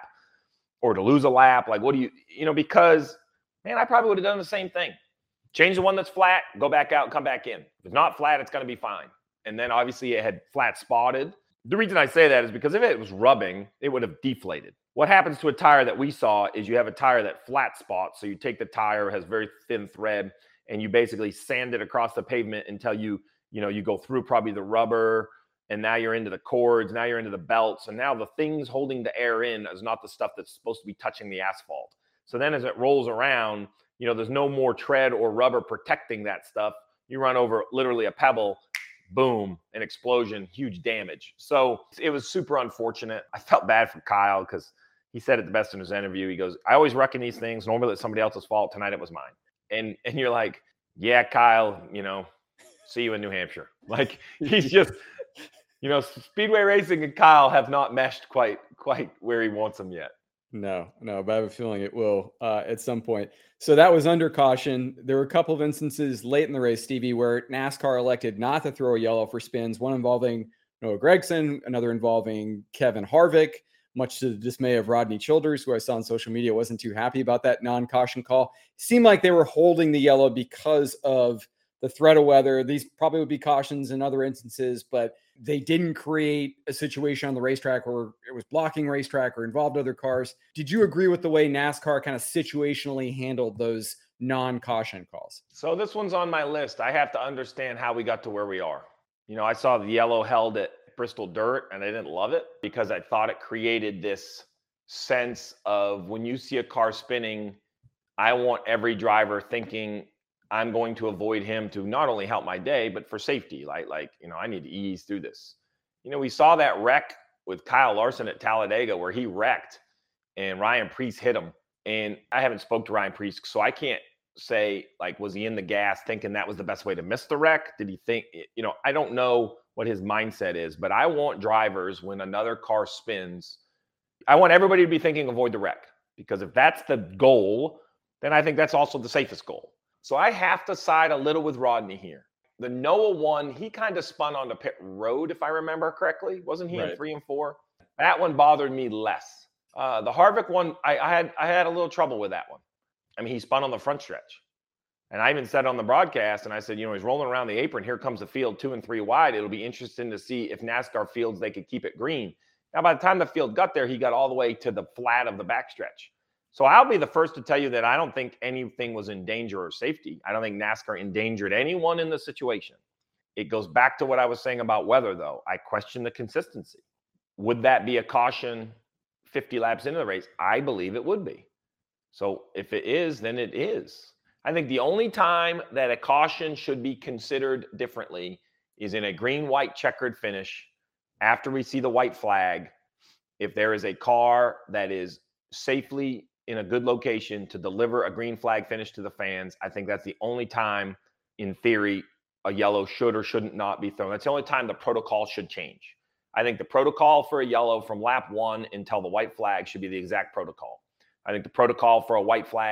or to lose a lap? Like, what do you know, because, man, I probably would have done the same thing. Change the one that's flat, go back out, come back in. If it's not flat, it's going to be fine. And then obviously it had flat spotted. The reason I say that is because if it was rubbing, it would have deflated. What happens to a tire that we saw is you have a tire that flat spots. So you take the tire, has very thin thread, and you basically sand it across the pavement until you go through probably the rubber, and now you're into the cords, now you're into the belts, and now the things holding the air in is not the stuff that's supposed to be touching the asphalt. So then as it rolls around, you know, there's no more tread or rubber protecting that stuff. You run over literally a pebble, boom, an explosion, huge damage. So it was super unfortunate. I felt bad for Kyle because he said it the best in his interview. He goes, I always reckon these things. Normally it's somebody else's fault. Tonight it was mine. And you're like, yeah, Kyle, you know, see you in New Hampshire. Like, he's just, you know, Speedway Racing and Kyle have not meshed quite where he wants them yet. No, but I have a feeling it will at some point. So that was under caution. There were a couple of instances late in the race, Stevie, where NASCAR elected not to throw a yellow for spins, one involving Noah Gragson, another involving Kevin Harvick, much to the dismay of Rodney Childers, who I saw on social media wasn't too happy about that non-caution call. Seemed like they were holding the yellow because of the threat of weather. These probably would be cautions in other instances, but they didn't create a situation on the racetrack where it was blocking racetrack or involved other cars. Did you agree with the way NASCAR kind of situationally handled those non-caution calls? So this one's on my list. I have to understand how we got to where we are. You know, I saw the yellow held at Bristol Dirt and I didn't love it because I thought it created this sense of when you see a car spinning, I want every driver thinking I'm going to avoid him to not only help my day, but for safety. Like, I need to ease through this. We saw that wreck with Kyle Larson at Talladega where he wrecked and Ryan Preece hit him. And I haven't spoke to Ryan Preece, so I can't say, like, was he in the gas thinking that was the best way to miss the wreck? Did he think, I don't know what his mindset is, but I want drivers, when another car spins, I want everybody to be thinking avoid the wreck, because if that's the goal, then I think that's also the safest goal. So I have to side a little with Rodney here. The Noah one, he kind of spun onto pit road, if I remember correctly. Wasn't he in 3 and 4? That one bothered me less. The Harvick one, I had a little trouble with that one. I mean, he spun on the front stretch. And I even said on the broadcast, and I said, he's rolling around the apron. Here comes the field 2 and 3 wide. It'll be interesting to see if NASCAR fields, they could keep it green. Now, by the time the field got there, he got all the way to the flat of the backstretch. So I'll be the first to tell you that I don't think anything was in danger or safety. I don't think NASCAR endangered anyone in the situation. It goes back to what I was saying about weather, though. I question the consistency. Would that be a caution 50 laps into the race? I believe it would be. So if it is, then it is. I think the only time that a caution should be considered differently is in a green-white checkered finish after we see the white flag. If there is a car that is safely in a good location to deliver a green flag finish to the fans, I think that's the only time, in theory, a yellow should or shouldn't not be thrown. That's the only time the protocol should change. I think the protocol for a yellow from lap 1 until the white flag should be the exact protocol. I think the protocol for a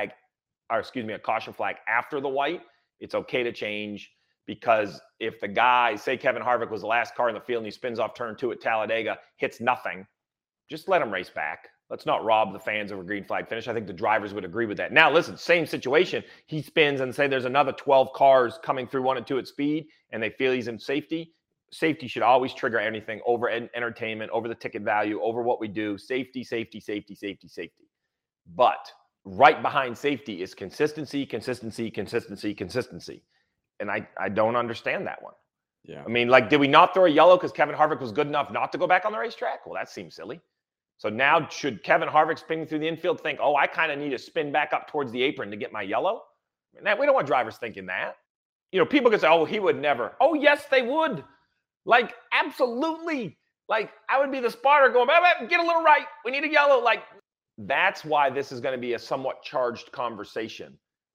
a caution flag after the white, it's okay to change, because if the guy, say Kevin Harvick was the last car in the field and he spins off turn 2 at Talladega, hits nothing, just let him race back. Let's not rob the fans of a green flag finish. I think the drivers would agree with that. Now, listen, same situation. He spins and say there's another 12 cars coming through 1 and 2 at speed, and they feel he's in safety. Safety should always trigger anything over entertainment, over the ticket value, over what we do. Safety, safety, safety, safety, safety. But right behind safety is consistency, consistency, consistency, consistency. And I don't understand that one. Yeah. I mean, did we not throw a yellow because Kevin Harvick was good enough not to go back on the racetrack? Well, that seems silly. So now should Kevin Harvick spinning through the infield think, I kind of need to spin back up towards the apron to get my yellow? I mean, we don't want drivers thinking that. People can say, he would never. Oh, yes, they would. Absolutely. I would be the spotter going, get a little right. We need a yellow. That's why this is going to be a somewhat charged conversation,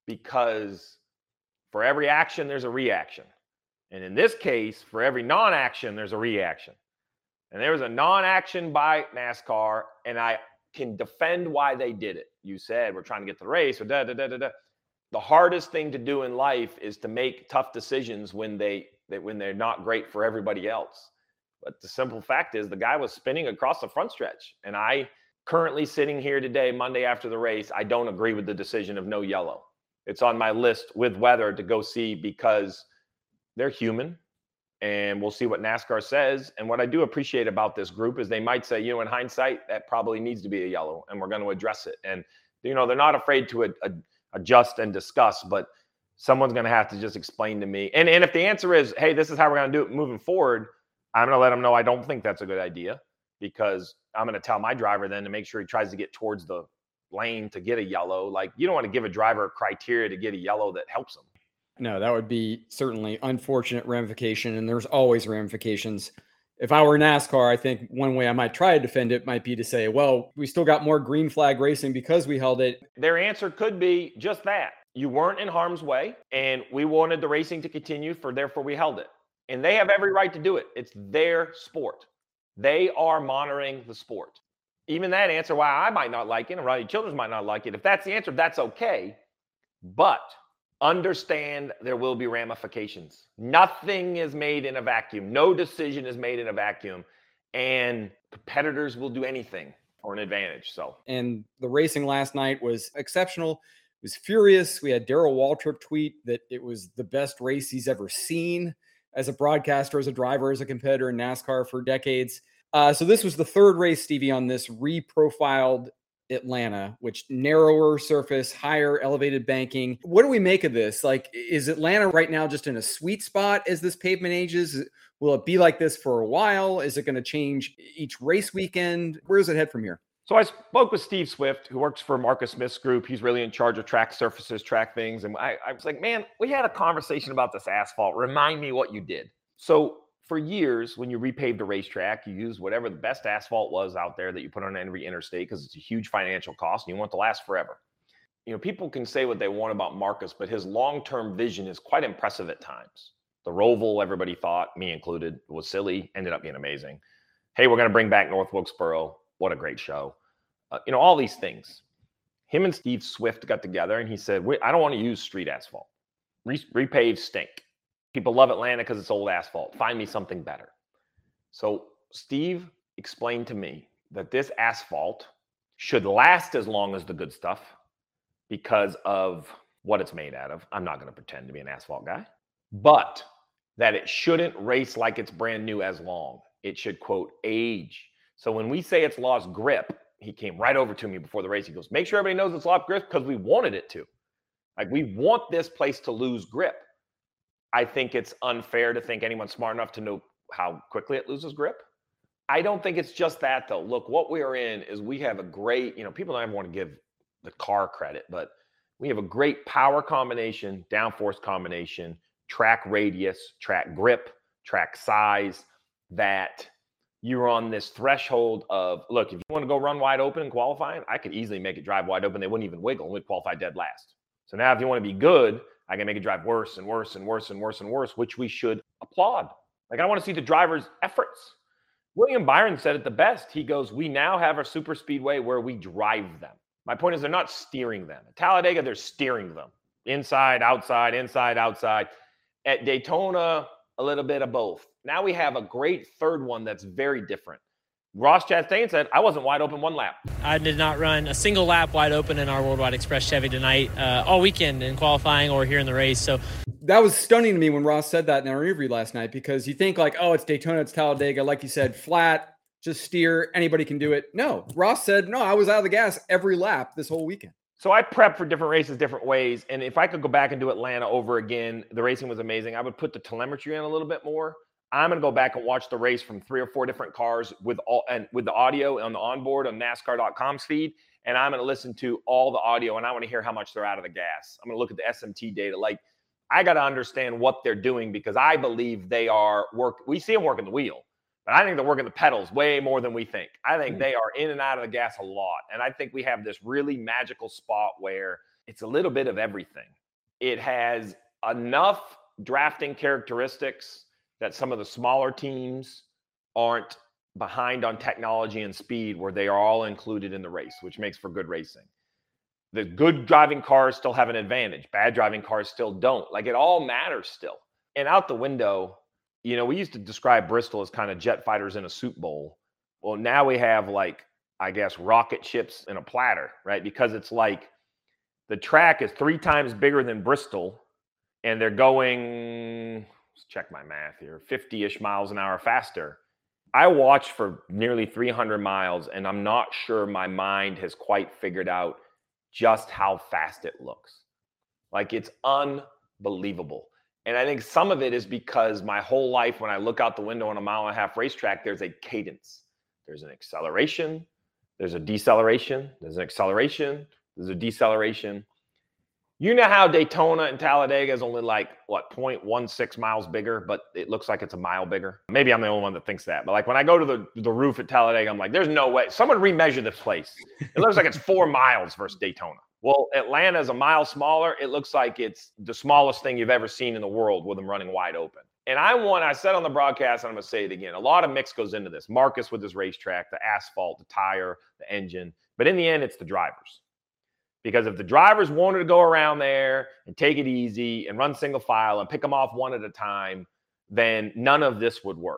because for every action, there's a reaction. And in this case, for every non-action, there's a reaction. And there was a non-action by NASCAR, and I can defend why they did it. You said we're trying to get to the race, or da-da-da-da-da. The hardest thing to do in life is to make tough decisions when they're not great for everybody else. But the simple fact is the guy was spinning across the front stretch. And I currently sitting here today, Monday after the race, I don't agree with the decision of no yellow. It's on my list with weather to go see, because they're human. And we'll see what NASCAR says. And what I do appreciate about this group is they might say, in hindsight, that probably needs to be a yellow, and we're going to address it. And, they're not afraid to adjust and discuss, but someone's going to have to just explain to me. And if the answer is, hey, this is how we're going to do it moving forward, I'm going to let them know I don't think that's a good idea, because I'm going to tell my driver then to make sure he tries to get towards the lane to get a yellow. You don't want to give a driver a criteria to get a yellow that helps them. No, that would be certainly unfortunate ramification, and there's always ramifications. If I were NASCAR, I think one way I might try to defend it might be to say, well, we still got more green flag racing because we held it. Their answer could be just that. You weren't in harm's way, and we wanted the racing to continue, therefore we held it. And they have every right to do it. It's their sport. They are monitoring the sport. Even that answer, why I might not like it, and Rodney Childers might not like it, if that's the answer, that's okay. But understand there will be ramifications. Nothing is made in a vacuum. No decision is made in a vacuum. And competitors will do anything for an advantage. And the racing last night was exceptional. It was furious. We had Darrell Waltrip tweet that it was the best race he's ever seen as a broadcaster, as a driver, as a competitor in NASCAR for decades. So this was the third race, Stevie, on this reprofiled Atlanta, which narrower surface, higher elevated banking. What do we make of this? Is Atlanta right now just in a sweet spot as this pavement ages? Will it be like this for a while? Is it going to change each race weekend? Where does it head from here? So I spoke with Steve Swift, who works for Marcus Smith's group. He's really in charge of track surfaces, track things. And I was like, man, we had a conversation about this asphalt. Remind me what you did. So for years, when you repaved a racetrack, you used whatever the best asphalt was out there that you put on every interstate because it's a huge financial cost and you want it to last forever. You know, people can say what they want about Marcus, but his long-term vision is quite impressive at times. The Roval, everybody thought, me included, was silly, ended up being amazing. Hey, we're going to bring back North Wilkesboro. What a great show. All these things. Him and Steve Swift got together and he said, I don't want to use street asphalt. Repave stink. People love Atlanta because it's old asphalt. Find me something better. So Steve explained to me that this asphalt should last as long as the good stuff because of what it's made out of. I'm not going to pretend to be an asphalt guy, but that it shouldn't race like it's brand new as long. It should, quote, age. So when we say it's lost grip, he came right over to me before the race. He goes, make sure everybody knows it's lost grip because we wanted it to. Like, we want this place to lose grip. I think it's unfair to think anyone's smart enough to know how quickly it loses grip. I don't think it's just that, though. Look, what we are in is we have a great, people don't even want to give the car credit, but we have a great power combination, downforce combination, track radius, track grip, track size, that you're on this threshold of, look, if you want to go run wide open in qualifying, I could easily make it drive wide open. They wouldn't even wiggle and we'd qualify dead last. So now if you want to be good, I can make it drive worse and worse and worse and worse and worse, which we should applaud. Like, I want to see the driver's efforts. William Byron said it the best. He goes, we now have a super speedway where we drive them. My point is they're not steering them. At Talladega, they're steering them. Inside, outside, inside, outside. At Daytona, a little bit of both. Now we have a great third one that's very different. Ross Chastain said, I wasn't wide open one lap. I did not run a single lap wide open in our Worldwide Express Chevy tonight, all weekend in qualifying or here in the race. So that was stunning to me when Ross said that in our interview last night, because you think like, oh, it's Daytona, it's Talladega. Like you said, flat, just steer, anybody can do it. No, Ross said, no, I was out of the gas every lap this whole weekend. So I prep for different races different ways. And if I could go back and do Atlanta over again, the racing was amazing. I would put the telemetry in a little bit more. I'm going to go back and watch the race from 3 or 4 different cars with the audio on the onboard on NASCAR.com's feed. And I'm going to listen to all the audio and I want to hear how much they're out of the gas. I'm going to look at the SMT data. Like, I got to understand what they're doing because I believe they are we see them working the wheel, but I think they're working the pedals way more than we think. I think they are in and out of the gas a lot. And I think we have this really magical spot where it's a little bit of everything. It has enough drafting characteristics that some of the smaller teams aren't behind on technology and speed, where they are all included in the race, which makes for good racing. The good driving cars still have an advantage. Bad driving cars still don't. Like, it all matters still. And out the window, we used to describe Bristol as kind of jet fighters in a soup bowl. Well, now we have, like, I guess, rocket ships in a platter, right? Because it's like the track is 3 times bigger than Bristol, and they're going, let's check my math here, 50-ish miles an hour faster. I watched for nearly 300 miles, and I'm not sure my mind has quite figured out just how fast it looks. Like, it's unbelievable. And I think some of it is because my whole life, when I look out the window on a 1.5-mile racetrack, there's a cadence. There's an acceleration. There's a deceleration. There's an acceleration. There's a deceleration. You know how Daytona and Talladega is only like, 0.16 miles bigger, but it looks like it's a mile bigger? Maybe I'm the only one that thinks that. But like, when I go to the roof at Talladega, I'm like, there's no way. Someone remeasure this place. It looks like it's 4 miles versus Daytona. Well, Atlanta is a mile smaller. It looks like it's the smallest thing you've ever seen in the world with them running wide open. And I said on the broadcast, and I'm going to say it again, a lot of mix goes into this. Marcus with his racetrack, the asphalt, the tire, the engine. But in the end, it's the drivers. Because if the drivers wanted to go around there and take it easy and run single file and pick them off one at a time, then none of this would work.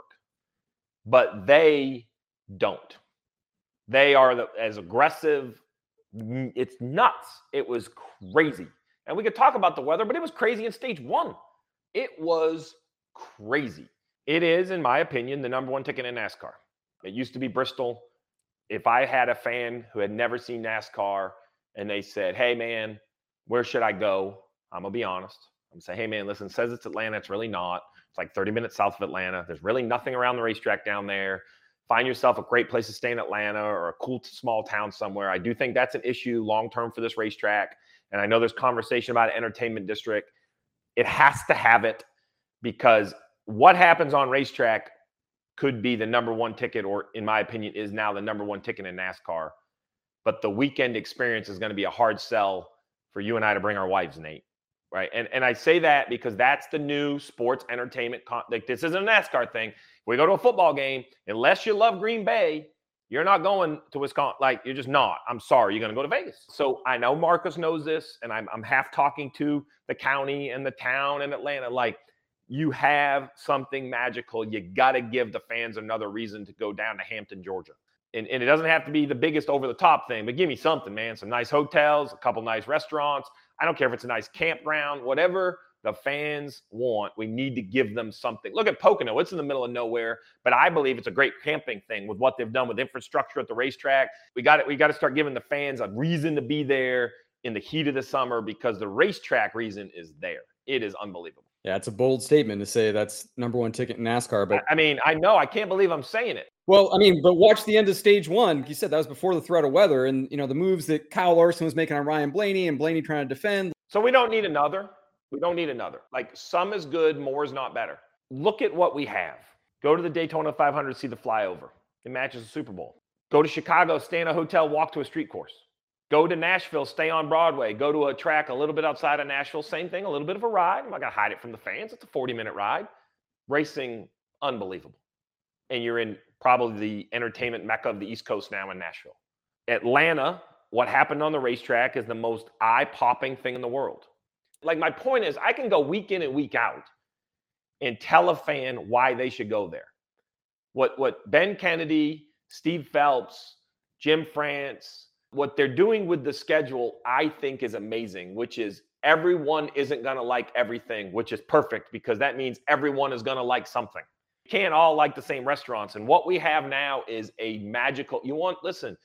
But they don't. They are as aggressive. It's nuts. It was crazy. And we could talk about the weather, but it was crazy in stage 1. It was crazy. It is, in my opinion, the number 1 ticket in NASCAR. It used to be Bristol. If I had a fan who had never seen NASCAR and they said, hey, man, where should I go? I'm going to be honest. I'm going to say, hey, man, listen, it says it's Atlanta. It's really not. It's like 30 minutes south of Atlanta. There's really nothing around the racetrack down there. find yourself a great place to stay in Atlanta or a cool small town somewhere. I do think that's an issue long-term for this racetrack. And I know there's conversation about an entertainment district. It has to have it, because what happens on racetrack could be the number one ticket, or in my opinion, is now the number one ticket in NASCAR. But the weekend experience is going to be a hard sell for you and I to bring our wives, Nate. Right. And I say that because that's the new sports entertainment. Like, this isn't a NASCAR thing. We go to a football game, unless you love Green Bay, you're not going to Wisconsin. Like, you're just not. I'm sorry. You're going to go to Vegas. So I know Marcus knows this, and I'm half talking to the county and the town in Atlanta. Like, you have something magical. You got to give the fans another reason to go down to Hampton, Georgia. And it doesn't have to be the biggest over-the-top thing, but give me something, man. Some nice hotels, a couple nice restaurants. I don't care if it's a nice campground, whatever the fans want. We need to give them something. Look at Pocono. It's in the middle of nowhere, but I believe it's a great camping thing with what they've done with infrastructure at the racetrack. We got to start giving the fans a reason to be there in the heat of the summer, because the racetrack reason is there. It is unbelievable. Yeah, it's a bold statement to say that's number one ticket in NASCAR. But I mean, I know. I can't believe I'm saying it. Well, I mean, but watch the end of stage one. You said that was before the threat of weather, and the moves that Kyle Larson was making on Ryan Blaney, and Blaney trying to defend. So we don't need another. We don't need another. Like, some is good, more is not better. Look at what we have. Go to the Daytona 500, see the flyover. It matches the Super Bowl. Go to Chicago, stay in a hotel, walk to a street course. Go to Nashville, stay on Broadway. Go to a track a little bit outside of Nashville, same thing, a little bit of a ride. I'm not going to hide it from the fans. It's a 40-minute ride. Racing, unbelievable. And you're in probably the entertainment mecca of the East Coast now in Nashville. Atlanta, what happened on the racetrack is the most eye-popping thing in the world. Like, my point is, I can go week in and week out and tell a fan why they should go there. What Ben Kennedy, Steve Phelps, Jim France, what they're doing with the schedule, I think is amazing, which is everyone isn't going to like everything, which is perfect, because that means everyone is going to like something. You can't all like the same restaurants. And what we have now is a magical, you want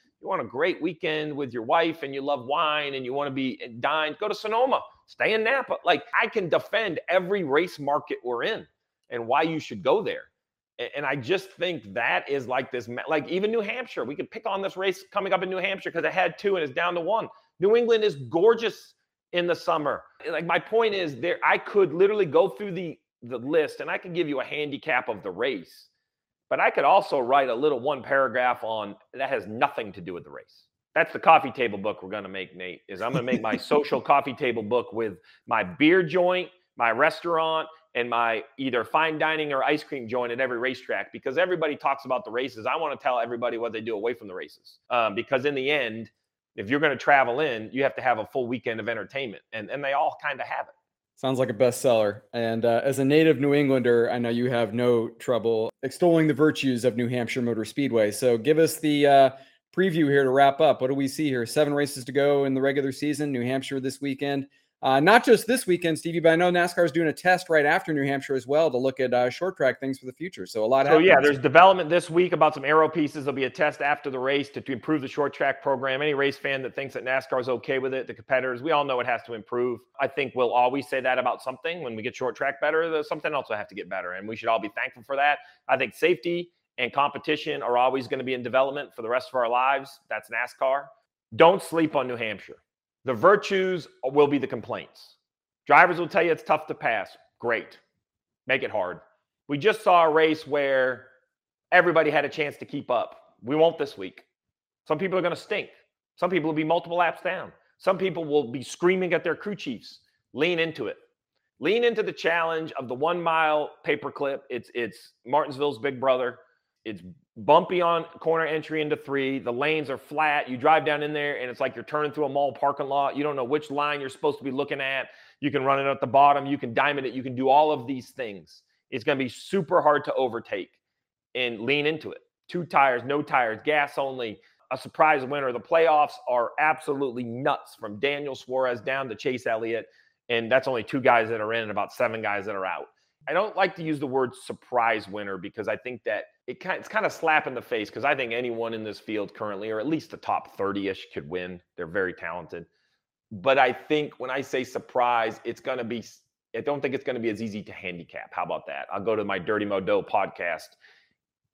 a great weekend with your wife and you love wine and you want to be dined, go to Sonoma, stay in Napa. Like, I can defend every race market we're in and why you should go there. And I just think that is like this, like even New Hampshire, we could pick on this race coming up in New Hampshire because it had 2 and it's down to 1. New England is gorgeous in the summer. Like, my point is, there, I could literally go through the list and I could give you a handicap of the race, but I could also write a little one paragraph on that has nothing to do with the race. That's the coffee table book we're going to make, Nate, is I'm going to make my social coffee table book with my beer joint, my restaurant, and my either fine dining or ice cream joint at every racetrack, because everybody talks about the races. I want to tell everybody what they do away from the races, because in the end, if you're going to travel in, you have to have a full weekend of entertainment, and they all kind of have it. Sounds like a bestseller. And as a native New Englander, I know you have no trouble extolling the virtues of New Hampshire Motor Speedway. So give us the preview here to wrap up. What do we see here? 7 races to go in the regular season. New Hampshire this weekend. Not just this weekend, Stevie, but I know NASCAR is doing a test right after New Hampshire as well to look at short track things for the future. So a lot happens. So yeah, there's development this week about some aero pieces. There'll be a test after the race to improve the short track program. Any race fan that thinks that NASCAR is okay with it, the competitors, we all know it has to improve. I think we'll always say that about something. When we get short track better, something else will have to get better, and we should all be thankful for that. I think safety and competition are always going to be in development for the rest of our lives. That's NASCAR. Don't sleep on New Hampshire. The virtues will be the complaints. Drivers will tell you it's tough to pass. Great. Make it hard. We just saw a race where everybody had a chance to keep up. We won't this week. Some people are going to stink. Some people will be multiple laps down. Some people will be screaming at their crew chiefs. Lean into it. Lean into the challenge of the 1 mile paperclip. It's Martinsville's big brother. It's bumpy on corner entry into 3. The lanes are flat. You drive down in there, and it's like you're turning through a mall parking lot. You don't know which line you're supposed to be looking at. You can run it at the bottom. You can diamond it. You can do all of these things. It's going to be super hard to overtake, and lean into it. 2 tires, no tires, gas only, a surprise winner. The playoffs are absolutely nuts, from Daniel Suarez down to Chase Elliott, and that's only 2 guys that are in and about 7 guys that are out. I don't like to use the word surprise winner, because I think that it's kind of slap in the face, because I think anyone in this field currently, or at least the top 30-ish, could win. They're very talented. But I think when I say surprise, I don't think it's going to be as easy to handicap. How about that? I'll go to my Dirty Modo podcast.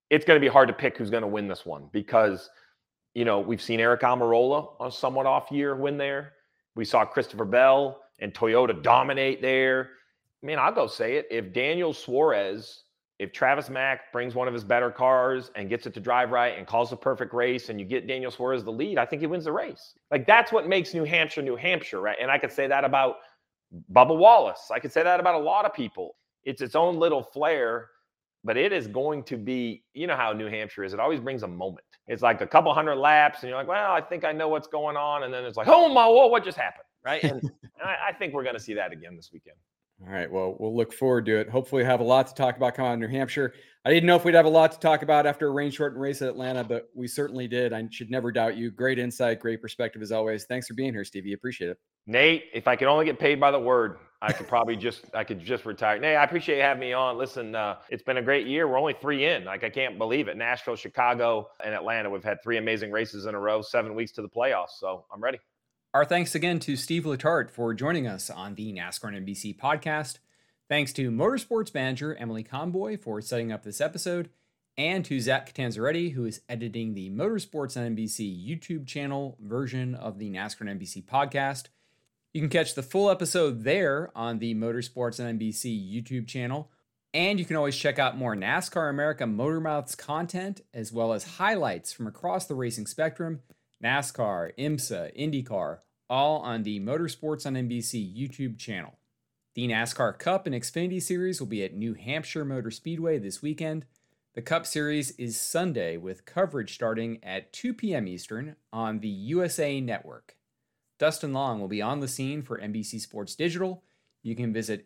it's going to be hard to pick who's going to win this one because, we've seen Eric Almirola on a somewhat off year win there. We saw Christopher Bell and Toyota dominate there. I mean, I'll go say it. If Daniel Suarez, if Travis Mack brings one of his better cars and gets it to drive right and calls the perfect race and you get Daniel Suarez the lead, I think he wins the race. Like, that's what makes New Hampshire, right? And I could say that about Bubba Wallace. I could say that about a lot of people. It's its own little flair, but it is going to be, how New Hampshire is. It always brings a moment. It's like a couple hundred laps and you're like, well, I think I know what's going on. And then it's like, oh my, whoa, what just happened? Right. And I think we're going to see that again this weekend. All right. Well, we'll look forward to it. Hopefully we'll have a lot to talk about coming out of New Hampshire. I didn't know if we'd have a lot to talk about after a rain-shortened race at Atlanta, but we certainly did. I should never doubt you. Great insight, great perspective as always. Thanks for being here, Stevie. Appreciate it. Nate, if I could only get paid by the word, I could probably just retire. Nate, I appreciate you having me on. Listen, it's been a great year. We're only 3 in. Like, I can't believe it. Nashville, Chicago, and Atlanta. We've had 3 amazing races in a row, 7 weeks to the playoffs. So I'm ready. Our thanks again to Steve Letarte for joining us on the NASCAR on NBC podcast. Thanks to Motorsports Manager Emily Conboy for setting up this episode, and to Zach Catanzaretti, who is editing the Motorsports on NBC YouTube channel version of the NASCAR on NBC podcast. You can catch the full episode there on the Motorsports on NBC YouTube channel, and you can always check out more NASCAR America Motor Mouths content, as well as highlights from across the racing spectrum, NASCAR, IMSA, IndyCar, all on the Motorsports on NBC YouTube channel. The NASCAR Cup and Xfinity Series will be at New Hampshire Motor Speedway this weekend. The Cup Series is Sunday with coverage starting at 2 p.m. Eastern on the USA Network. Dustin Long will be on the scene for NBC Sports Digital. You can visit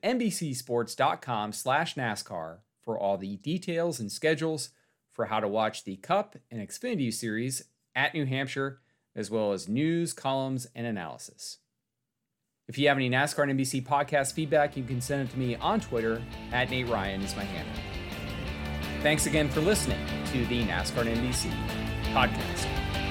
NBCSports.com/NASCAR for all the details and schedules for how to watch the Cup and Xfinity Series at New Hampshire, as well as news, columns, and analysis. If you have any NASCAR and NBC podcast feedback, you can send it to me on Twitter. @Nate Ryan is my handle. Thanks again for listening to the NASCAR and NBC podcast.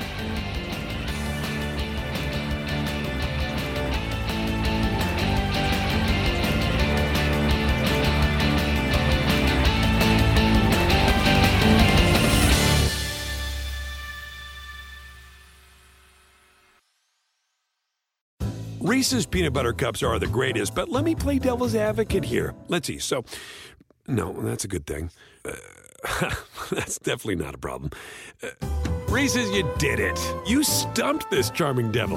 Reese's Peanut Butter Cups are the greatest, but let me play devil's advocate here. Let's see. So, no, that's a good thing. That's definitely not a problem. Reese's, you did it. You stumped this charming devil.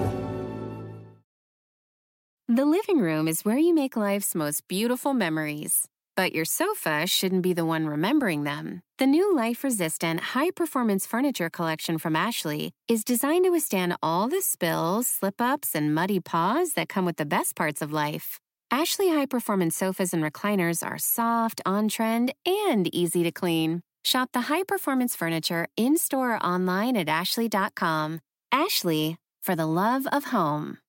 The living room is where you make life's most beautiful memories. But your sofa shouldn't be the one remembering them. The new life-resistant, high-performance furniture collection from Ashley is designed to withstand all the spills, slip-ups, and muddy paws that come with the best parts of life. Ashley high-performance sofas and recliners are soft, on-trend, and easy to clean. Shop the high-performance furniture in-store or online at ashley.com. Ashley, for the love of home.